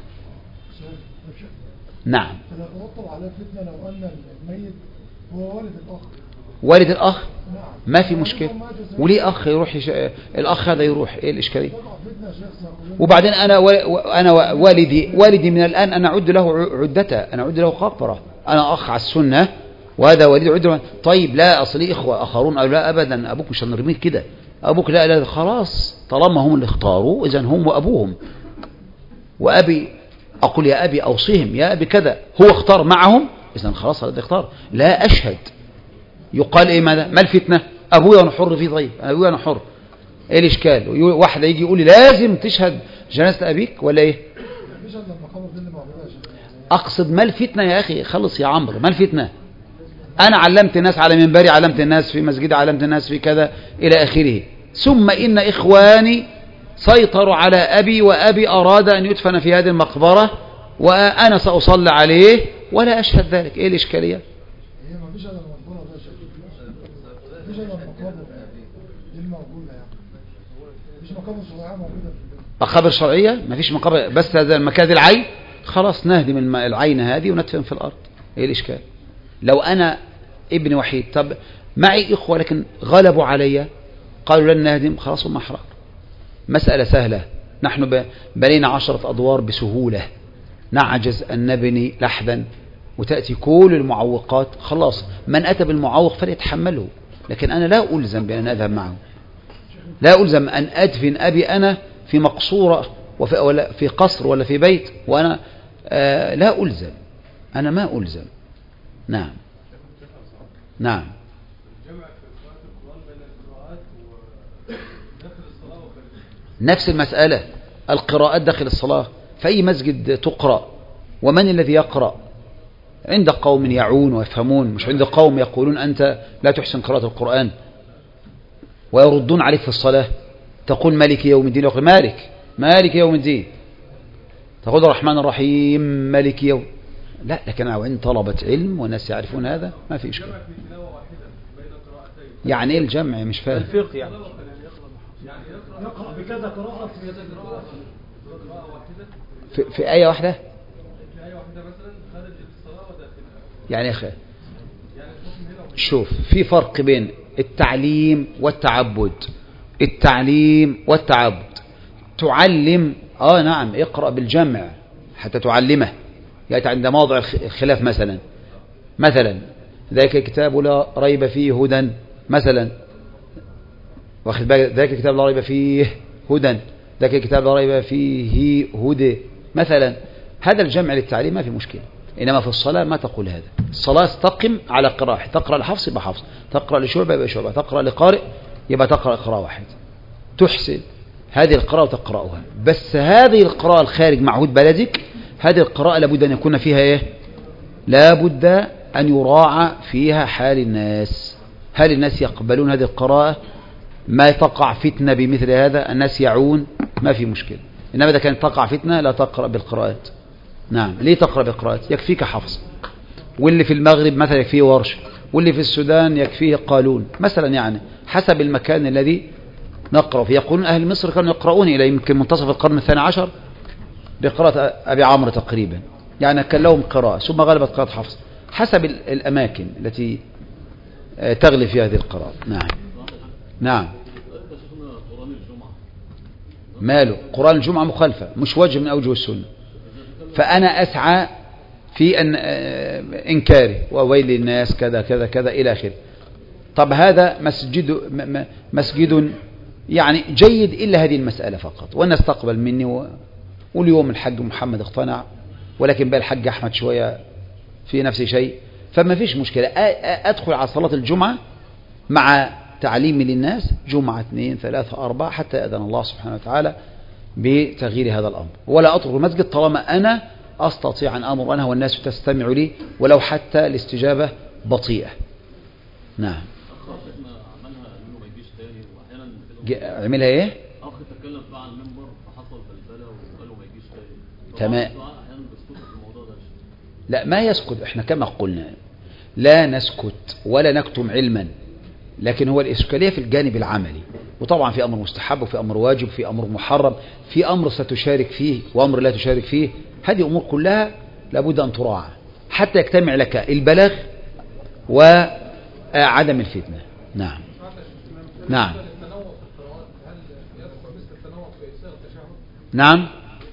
نعم. ترتب عليه فتنة لو أن الميت هو والد الأخ. والد الأخ ما في مشكلة، وليه أخ يروح يش... الأخ هذا يروح، إيه الإشكالية؟ وبعدين أنا و... أنا والدي والدي من الآن أنا أعد له عدته، أنا أعد له قبرة، أنا أخ على السنة وهذا والدي عد. طيب لا أصلي إخوة آخرون أو لا أبدا، أبوك مش هنرميه كده، أبوك لا لا خلاص طالما هم اللي اختاروا إذن هم وأبوهم. وأبي أقول يا أبي أوصيهم يا أبي كذا، هو اختار معهم إذن خلاص هذا اختار. لا أشهد يقال إيه ماذا؟ ما الفتنة؟ أبويا أنا حر فيه. طيب أبويا أنا حر، إيه الإشكال؟ واحدة يجي يقول لي لازم تشهد جنازة أبيك ولا إيه؟ أقصد ما الفتنة يا أخي؟ خلص يا عمرو، ما الفتنة؟ أنا علمت الناس على منبري، علمت الناس في مسجدي، علمت الناس في كذا إلى آخره. ثم إن إخواني سيطروا على أبي، وأبي أراد أن يدفن في هذه المقبرة وأنا سأصلي عليه ولا أشهد ذلك، إيه الإشكالية؟ هي ما فيش إلا المقبرة ده شيء، ما فيش إلا المقابر دي الموجودة، يعني مفيش مقابر شرعية موجودة في البلد. مقابر شرعية ما فيش مقابر، بس هذا المكان العين خلاص نهدم العين هذه وندفن في الأرض، إيه الإشكال؟ لو أنا ابن وحيد، طب معي إخوة لكن غلبوا علي قالوا لن نهدم، خلاص هم أحرار. مسألة سهلة، نحن بنينا عشرة أدوار بسهولة، نعجز أن نبني لحدا وتأتي كل المعوقات، خلاص من أتى بالمعوق فليتحمله، لكن أنا لا ألزم بأن أذهب معه، لا ألزم أن أدفن أبي أنا في مقصورة وفي ولا في قصر ولا في بيت وأنا آه لا ألزم، أنا ما ألزم. نعم نعم. نفس المسألة، القراءات داخل الصلاة في أي مسجد تقرأ، ومن الذي يقرأ؟ عند قوم يعون ويفهمون، مش عند قوم يقولون أنت لا تحسن قراءة القرآن ويردون عليك في الصلاة. تقول مالك يوم الدين، يقول مالك مالك يوم الدين، تقول الرحمن الرحيم مالك يوم، لا. لكن عند طلبة علم والناس يعرفون هذا ما في إشكال. يعني إيه الجمع؟ مش فاهم. الفقه يعني يقرأ بكذا قراءة في, في آية واحدة يعني يا أخي شوف، في فرق بين التعليم والتعبد. التعليم والتعبد، تعلم آه نعم اقرأ بالجمع حتى تعلمه، يأتي عند موضع الخلاف مثلا مثلا ذاك الكتاب لا ريب فيه هدى مثلا، واخد بالك، ذاك الكتاب لا ريب فيه هدى، ذاك الكتاب لا ريب فيه هدى مثلا، هذا الجمع للتعليم ما في مشكلة. إنما في الصلاة ما تقول هذا. الصلاة استقم على قراءة، تقرأ لحفص يبقى حفص، تقرأ لشعبة يبقى شعبة، تقرأ لقارئ يبقى تقرأ قراءة واحد، تحسن هذه القراءة وتقرأها. بس هذه القراءة الخارج معهود بلدك، هذه القراءة لابد أن يكون فيها إيه؟ لابد أن يراعى فيها حال الناس، هل الناس يقبلون هذه القراءة؟ ما تقع فتنة بمثل هذا، الناس يعون ما في مشكلة. إنما إذا كانت تقع فتنة لا تقرأ بالقراءات. نعم، ليه تقرأ بالقراءات؟ يكفيك حفص، واللي في المغرب مثلا يكفيه ورش، واللي في السودان يكفيه قالون مثلا، يعني حسب المكان الذي نقرأ فيه. يقولون أهل مصر كانوا يقرؤون إلى يمكن منتصف القرن الثاني عشر بقراءة أبي عمرو تقريبا، يعني كان لهم قراءة ثم غلبت قراءة حفص حسب الأماكن التي تغلب فيها هذه القراءة. نعم نعم. ماله؟ قرآن الجمعة مخالفة، مش وجه من أوجه السنة، فأنا أسعى في أن إنكاره وويل الناس كذا كذا كذا إلى آخره. طب هذا مسجد مسجد يعني جيد إلا هذه المسألة فقط، والناس تقبل مني و... واليوم الحج محمد اقتنع، ولكن بقى الحج أحمد شوية في نفس شيء، فما فيش مشكلة. أدخل على صلاة الجمعة مع تعليمي للناس جمعة اثنين ثلاثة أربعة حتى يأذن الله سبحانه وتعالى بتغيير هذا الأمر، ولا أترك المسجد طالما أنا أستطيع أن أمر أنا والناس تستمع لي ولو حتى الاستجابة بطيئة. نعم. عملها ايه؟ اخ تكلم بقى على المنبر فحصل بلبله وقالوا ما يجيش تاني. تمام. لا ما يسكت، احنا كما قلنا لا نسكت ولا نكتم علما، لكن هو الإشكالية في الجانب العملي، وطبعا في أمر مستحب وفي أمر واجب في أمر محرم، في أمر ستشارك فيه وأمر لا تشارك فيه، هذه أمور كلها لابد أن تراعى حتى يجتمع لك البلاغ وعدم الفتنة. نعم نعم نعم.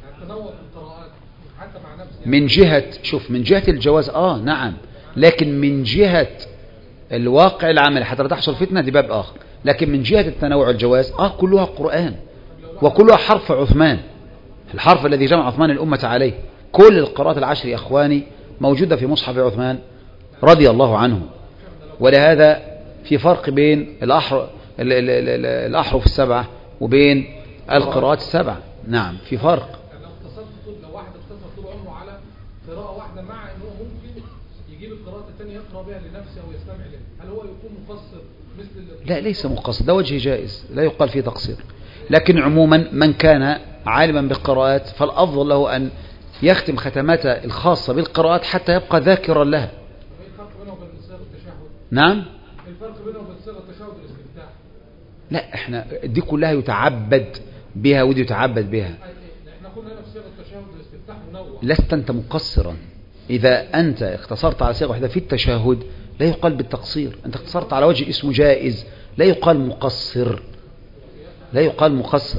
من جهة شوف من جهة الجواز آه نعم، لكن من جهة الواقع العملي حتى لا تحصل فتنة دي باب آخر، لكن من جهة التنوع الجواز آه كلها قرآن وكلها حرف عثمان، الحرف الذي جمع عثمان الأمة عليه. كل القراءات العشر يا أخواني موجودة في مصحف عثمان رضي الله عنه، ولهذا في فرق بين الأحرف, الأحرف السبعة وبين القراءات السبعة. نعم في فرق. لو واحد اختصر طول عمره على قراءة واحدة مع انه ممكن يجيب القراءة الثانية يقرأ بها لنفسه ويستمع لها، هل هو يكون مقصر مثل؟ لا ليس مقصر، ده وجه جائز لا يقال فيه تقصير، لكن عموما من كان عالما بالقراءات فالأفضل له أن يختم ختمات الخاصة بالقراءات حتى يبقى ذاكرا لها. ايه الفرق بينه وبين صيغة التشهد؟ نعم. ايه الفرق بينه وبين صيغة التشهد والاستفتاح؟ لا احنا دي كلها يتعبد بها ودي يتعبد بها. احنا قلنا هنا في صيغة التشهد والاستفتاح منوع. لست انت مقصرا إذا أنت اقتصرت على صيغة واحدة في التشهد لا يقال بالتقصير، أنت اقتصرت على وجه اسمه جائز لا يقال مقصر، لا يقال مقصر.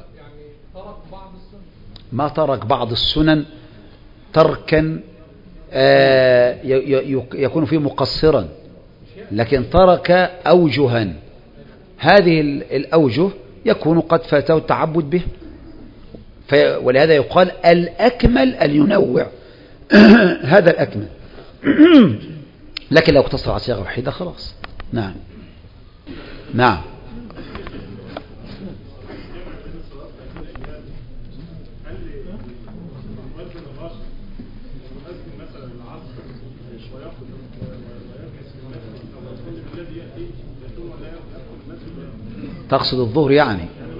ما ترك بعض السنن تركا آه يكون فيه مقصرا، لكن ترك أوجها، هذه الأوجه يكون قد فاته التعبد به، ولهذا يقال الأكمل أن ينوع هذا الأكمل. لكن لو اقتصر على صيغة واحدة خلاص. نعم نعم. تقصد الظهر يعني؟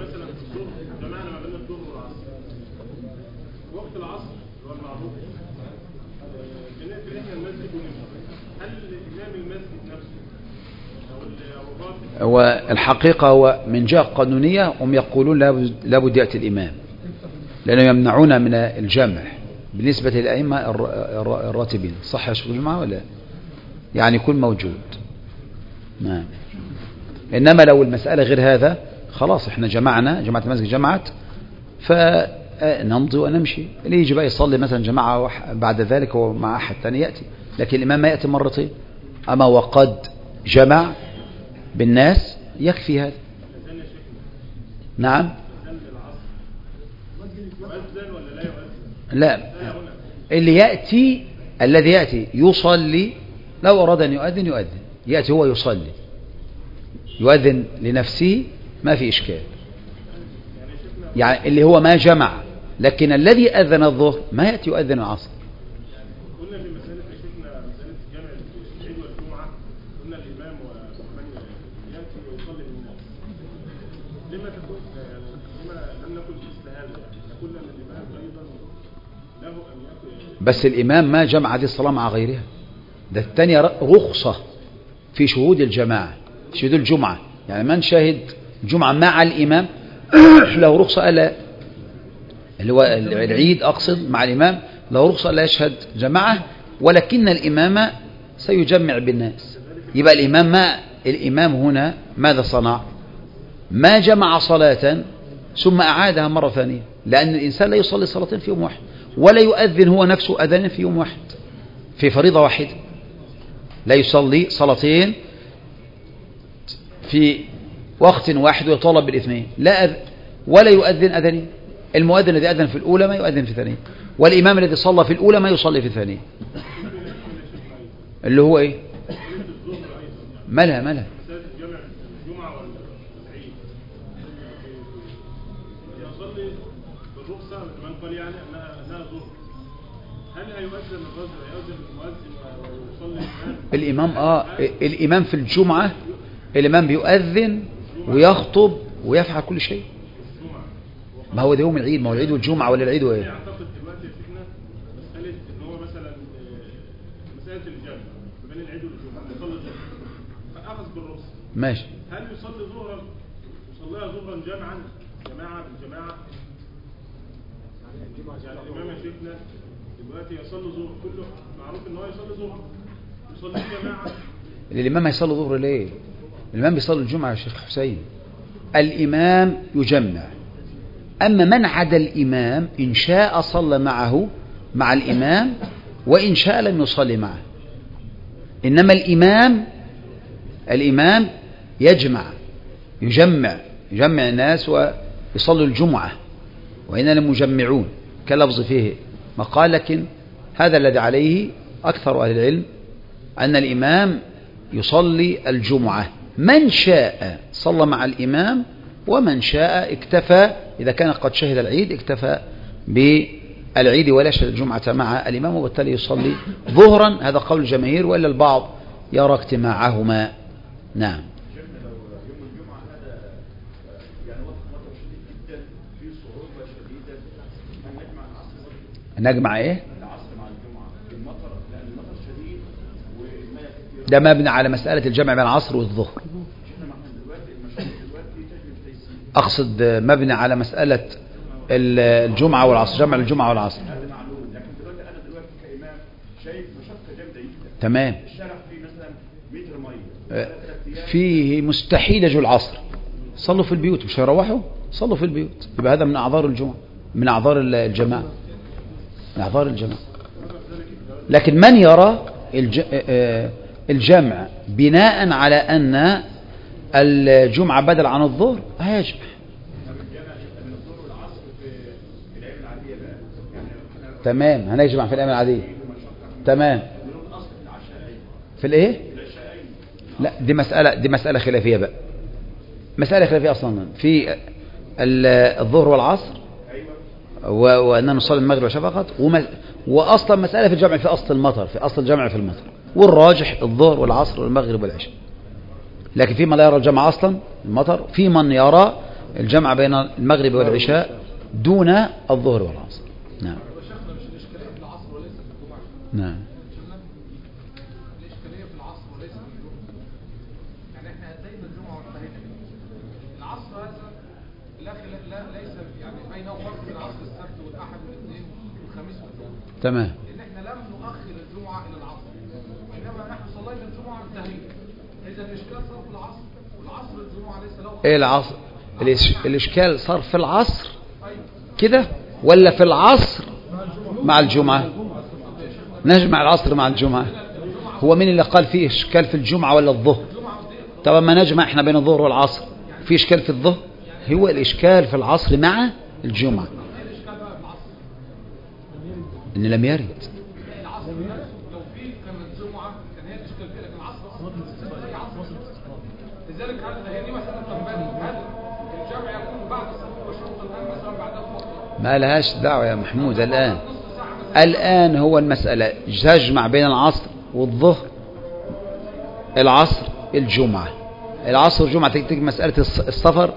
هو الحقيقة هو من جهة قانونية هم يقولون لابد يأتي الإمام، لأنهم يمنعون من الجمع بالنسبة للأئمة الراتبين. صح يا شيخ الجمعة ولا يعني يكون موجود؟ نعم. إنما لو المسألة غير هذا خلاص احنا جمعنا، جماعة المسجد جمعت فنمضي ونمشي، اللي يجي بقى يصلي مثلا جماعة بعد ذلك هو مع أحد ثاني يأتي، لكن الإمام ما يأتي مرتين. أما وقد جمع بالناس يكفي هذا. نعم. لا، اللي يأتي الذي يأتي يصلي، لو أراد أن يؤذن يؤذن، يأتي هو يصلي يؤذن لنفسه ما في إشكال، يعني اللي هو ما جمع. لكن الذي أذن الظهر ما يأتي يؤذن العصر. قلنا في مسألة شفنا مسألة جمع العيد والجمعة، قلنا الإمام ومن يأتي ويصلي بالناس، لما تكون لما لم نكن مثل هذا؟ نقول أن الإمام أيضا له أن يأتي، بس الإمام ما جمع هذه الصلاة مع غيرها، ده الثانية رخصة في شهود الجماعة، شهود الجمعة، يعني من شهد جمعة مع الإمام له رخصة ألا، اللي هو العيد أقصد مع الإمام، له رخصة ألا يشهد جماعة، ولكن الإمام سيجمع بالناس. يبقى الإمام ما الإمام هنا ماذا صنع؟ ما جمع صلاة ثم أعادها مرة ثانية، لأن الإنسان لا يصلي صلاتين في يوم واحد، ولا يؤذن هو نفسه أذان في يوم واحد في فريضة واحدة، لا يصلي صلاتين في وقت واحد ويطالب بالاثنين، لا أذ... ولا يؤذن أذنين. المؤذن الذي أذن في الأولى ما يؤذن في الثانية، والإمام الذي صلى في الأولى ما يصلي في الثانية. اللي هو إيه؟ مالها مالها الإمام آه الإمام في الجمعة الإمام بيؤذن ويخطب ويفعل كل شيء. ما هو ده يوم العيد، ما هو العيد والجمعة ولا العيد وإيه؟ أعتقد دلوقتي فينا مسألة إن هو مثلا مسألة الجمع بين العيد والجمعة يصلي الظهر فأخذ بالرخصة، ماشي. هل يصلي ظهرا يصليها ظهرا جمعا جماعة بالجماعة؟ يعني الإمام يا شيخنا دلوقتي يصلي ظهر، كله معروف إن هو يصلي ظهر، يصلي جماعة. الإمام هيصلي ظهر ليه؟ الإمام بيصلي الجمعة يا شيخ حسين. الإمام يجمع، أما من عدا الإمام إن شاء صلى معه مع الإمام وإن شاء لم يصلي معه. إنما الإمام الإمام يجمع يجمع يجمع الناس ويصلي الجمعة، وإننا المجمعون كلفظ فيه مقال، لكن هذا الذي عليه أكثر أهل العلم أن الإمام يصلي الجمعة، من شاء صلى مع الإمام ومن شاء اكتفى، إذا كان قد شهد العيد اكتفى بالعيد ولا شهد الجمعة مع الإمام، وبالتالي يصلي ظهرا. هذا قول الجماهير، وإلا البعض يرى اجتماعهما. نعم. نجمع ايه؟ ده مبني على مسألة الجمع بين العصر والظهر. أقصد مبني على مسألة الجمعة والعصر، جمع الجمعة والعصر. تمام. فيه مستحيل يجوا العصر، صلوا في البيوت، مش هيروحوا، صلوا في البيوت. يبقى هذا من أعذار الجمعة، من أعذار الجماعة، من أعذار الجماعة. لكن من يرى الج... الجمع بناء على أن الجمعة بدل عن الظهر هيجمع. تمام، هنجمع في الأيام العادية. تمام. في الايه؟ لا دي مسألة دي مسألة خلافية بقى. مسألة خلافية أصلا في الظهر والعصر وأننا نصلي المغرب والعشاء فقط، وأصلا مسألة في الجمع في أصل المطر، في أصل الجمع في المطر، والراجح الظهر والعصر والمغرب والعشاء. لكن في من لا يرى الجمع أصلا المطر، في من يرى الجمع بين المغرب والعشاء دون الظهر والعصر. نعم. نعم. تمام. ان احنا لم نؤخر الجمعه الى العصر، انما نحن صلينا الجمعه انتهينا. اذا الاشكال صار في العصر، والعصر الجمعه ليس له. ايه العصر؟ الاشكال صار في العصر كده ولا في العصر مع الجمعه؟ نجمع العصر مع الجمعه. هو مين اللي قال فيه اشكال في الجمعه ولا الظهر؟ طب ما نجمع احنا بين الظهر والعصر، في اشكال في الظهر؟ هو الاشكال في العصر مع الجمعه ان لم يرد. العصر لو في كان الجمعه كان هي الاشكال فيها، لكن العصر اصلا لذلك هي دي مساله تنبني. هل الجمع يكون بعد الصلاه وشروط الان مثلا بعدها بوقت؟ ما لهاش دعوه يا محمود. الان الان هو المساله تجمع بين العصر والظهر، العصر الجمعه، العصر الجمعه تكتب مساله السفر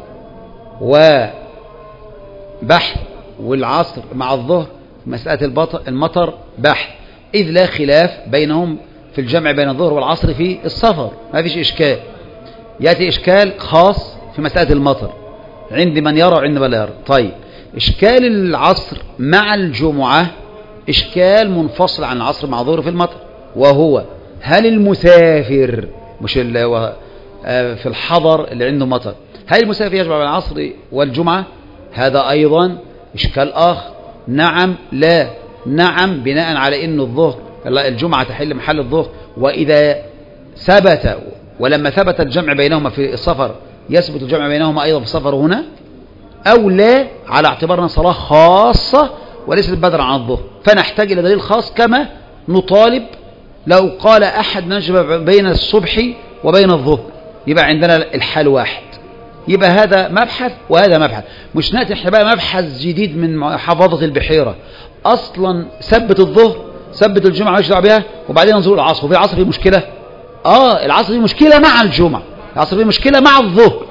وبحث، والعصر مع الظهر مسألة المطر بحث، إذ لا خلاف بينهم في الجمع بين الظهر والعصر في السفر، ما فيش إشكال. يأتي إشكال خاص في مسألة المطر عند من يرى وعند من لا يرى. طيب إشكال العصر مع الجمعة إشكال منفصل عن العصر مع الظهر في المطر، وهو هل المسافر مش اللي هو في الحضر اللي عنده مطر، هل المسافر يجمع بين العصر والجمعة؟ هذا أيضا إشكال آخر. نعم لا، نعم بناء على أن الظهر الجمعة تحل محل الظهر، وإذا ثبت ولما ثبت الجمع بينهما في السفر يثبت الجمع بينهما أيضا في السفر هنا، أو لا على اعتبارنا صلاة خاصة وليست بدرا عن الظهر، فنحتاج إلى دليل خاص. كما نطالب لو قال أحد نجمع بين الصبح وبين الظهر، يبقى عندنا الحال واحد، يبقى هذا مبحث وهذا مبحث. مش نأتي احنا بقى مبحث جديد من حفاظة البحيرة، أصلا ثبت الظهر ثبت الجمعة مش دعوه بها، وبعدين ننظر العصر، وفي العصر في مشكلة. آه العصر في مشكلة مع الجمعة، العصر في مشكلة مع الظهر،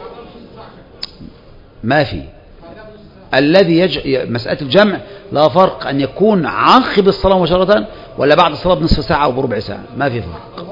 ما في. الذي يج... مسألة الجمع لا فرق أن يكون عقب الصلاة مباشرة ولا بعد الصلاة بنصف ساعة أو بربع ساعة، ما في فرق.